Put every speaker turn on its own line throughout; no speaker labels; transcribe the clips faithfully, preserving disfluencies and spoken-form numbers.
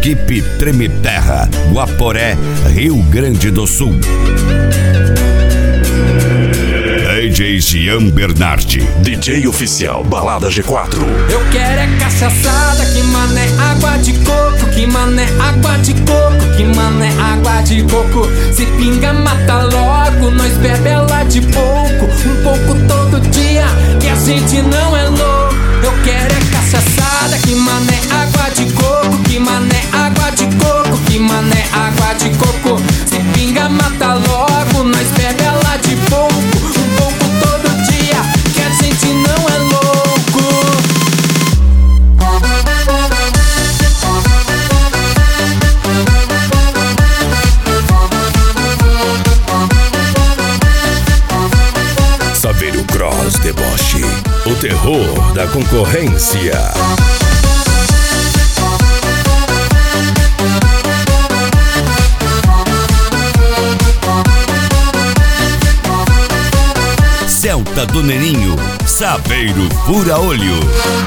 Equipe Treme Terra, Guaporé, Rio Grande do Sul. D J Gian Bernardi, D J oficial Balada G quatro.
Eu quero é cachaçada, que mané água de coco, que mané água de coco, que mané água de coco. Se pinga mata logo, nós bebe ela de pouco, um pouco todo dia, que a gente não é louco. Eu quero é cachaçada, que mané água de coco, que mané água de coco, que mané água de coco. Se pinga mata logo, nós bebe ela de pouco, um pouco todo dia, que a gente não é louco.
Saveiro Cross Deboche, o terror da concorrência. Celta do Neninho, Saveiro Fura Olho.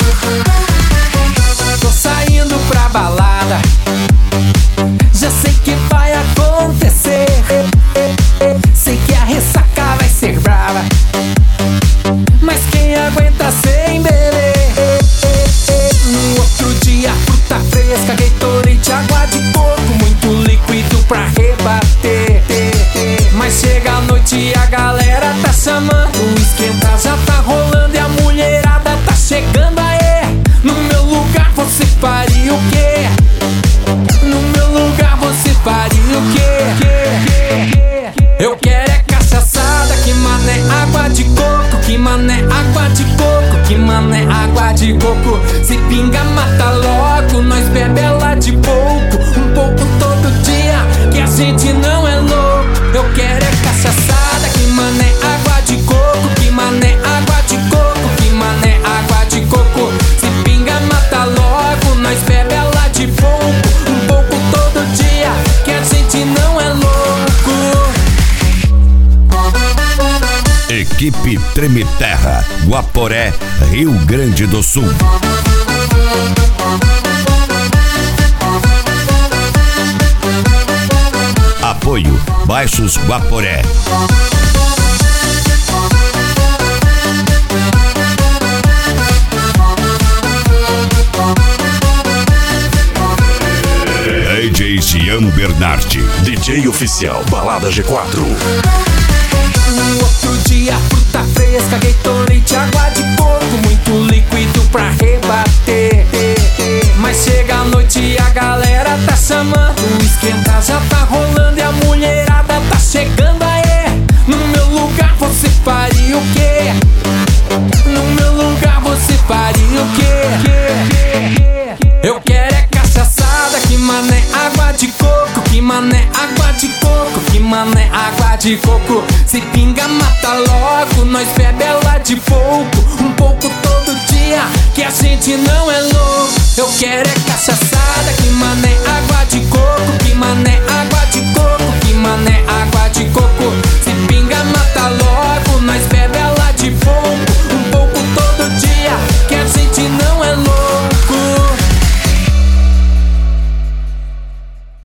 Tô saindo pra balada, já sei que vai acontecer. Sei que a ressaca vai ser brava, mas quem aguenta sem beber? No outro dia, fruta fresca, Gatorade, água de coco, muito líquido pra rebater. Mas chega a noite e a galera tá chamando, o esquenta já tá rolando e a mulherada tá chegando aí. No meu lugar você faria o quê? No meu lugar você faria o quê? Eu quero é cachaçada, que mané água de coco, que mané água de coco, que mané água de coco. Se pinga mata logo, nós bebe ela de pouco, um pouco todo dia, que a gente não é louco. Eu quero é cachaçada, que mané água de coco, que mané água de coco, que mané água de coco. Se pinga mata logo, nós bebe ela de pouco, um pouco todo dia, que a gente não é louco.
Equipe Treme Terra, Guaporé, Rio Grande do Sul. Apoio Baixos Guaporé. D J Gian Bernardi, D J oficial Balada G quatro.
No outro dia, fruta fresca, Gatorade, água de coco, muito líquido pra rebater. Mas chega a noite e a galera tá chamando, o esquenta já tá rolando e a mulherada tá chegando aí. No meu lugar você faria o quê? No meu lugar você faria o quê? Eu quero é cachaçada, que mané água de coco, que mané água de coco, que mané água de coco. Se pinga mata logo, nós bebe ela de pouco, um pouco todo dia, que a gente não é louco. Eu quero é cachaçada, que mané água de coco, que mané água de coco, que mané água